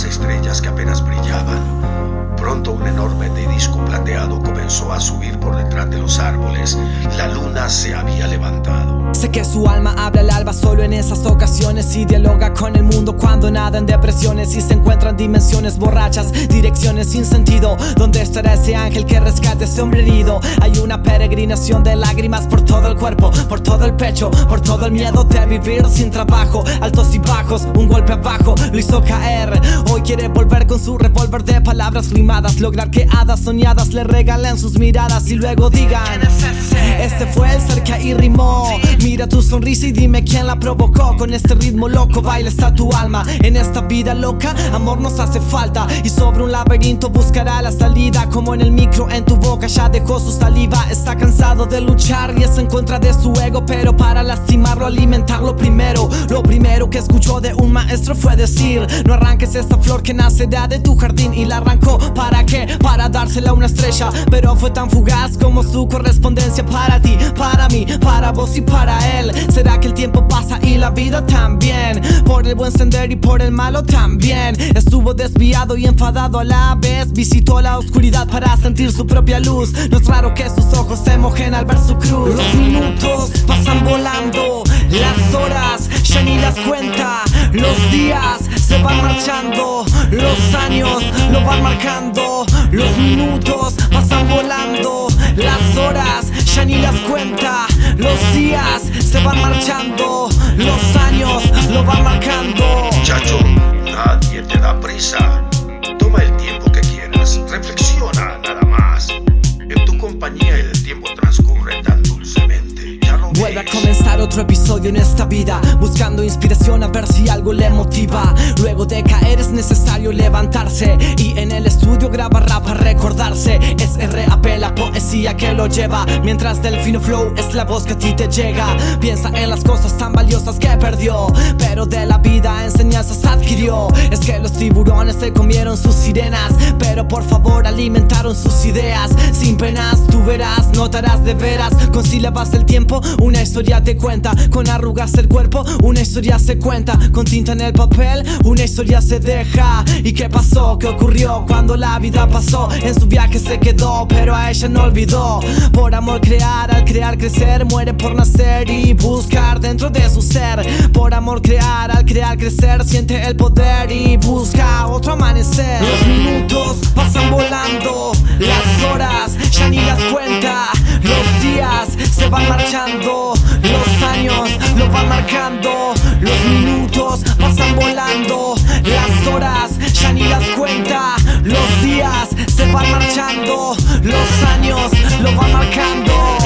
estrellas que apenas brillaban. Pronto un enorme disco plateado comenzó a subir por detrás de los árboles. La luna se había levantado. Sé que su alma habla al alba solo en esas ocasiones y dialoga con el mundo cuando nada en depresiones y se encuentran dimensiones borrachas, direcciones sin sentido. ¿Dónde estará ese ángel que rescate ese hombre herido? Hay una peregrinación de lágrimas por todo el cuerpo, por todo el pecho, por todo el miedo de vivir sin trabajo. Altos y bajos, un golpe abajo lo hizo caer. Hoy quiere volver con su revólver de palabras rimadas, lograr que hadas soñadas le regalen sus miradas y luego digan: este fue el ser que ahí rimó. Mira tu sonrisa y dime quién la provocó. Con este ritmo loco baila está tu alma. En esta vida loca amor nos hace falta, y sobre un laberinto buscará la salida. Como en el micro en tu boca ya dejó su saliva. Está cansado de luchar y es en contra de su ego, pero para lastimarlo alimentarlo primero. Lo primero que escuchó de un maestro fue decir: no arranques esa flor que nacerá de tu jardín. Y la arrancó, ¿para qué? Para dársela a una estrella, pero fue tan fugaz como su correspondencia. Para ti, para mí, para vos y para él. ¿Será que el tiempo pasa y la vida también? Por el buen sendero y por el malo también. Estuvo desviado y enfadado a la vez. Visitó la oscuridad para sentir su propia luz. No es raro que sus ojos se mojen al ver su cruz. Los minutos pasan volando, las horas ya ni las cuenta. Los días se van marchando, los años lo van marcando. Los minutos pasan volando, las horas ya ni las cuenta. Los días se van marchando, los años lo van marcando. Muchacho, nadie te da prisa. Toma el tiempo que quieras, reflexiona nada más. En tu compañía el tiempo transcurre tan dulcemente. Ya no Vuelve a comenzar otro episodio en esta vida, buscando inspiración a ver si algo le motiva. Luego de caer es necesario levantarse, y en el estudio graba rap para recordarse. Es RAP la poesía que lo lleva, mientras Delfino Flow es la voz que a ti te llega. Piensa en las cosas tan valiosas que perdió, pero de la vida enseñanzas adquirió. Es que los tiburones se comieron sus sirenas, pero por favor alimentaron sus ideas. Sin penas tú verás, notarás de veras. Con sílabas del tiempo una historia te cuenta. Con arrugas el cuerpo una historia se cuenta. Con tinta en el papel una historia se deja. ¿Y qué pasó? ¿Qué ocurrió cuando la vida pasó? En su viaje se quedó, pero a ella no olvidó. Por amor crear, al crear crecer. Muere por nacer y buscar dentro de su ser. Por amor crear, al crear crecer. Siente el poder y busca otro amanecer. Los minutos pasan volando, las horas ya ni las cuenta. Los días se van marchando, los años lo van marcando. Los minutos pasan volando, las horas ya ni las cuenta. Los días se van marchando, los años lo van marcando.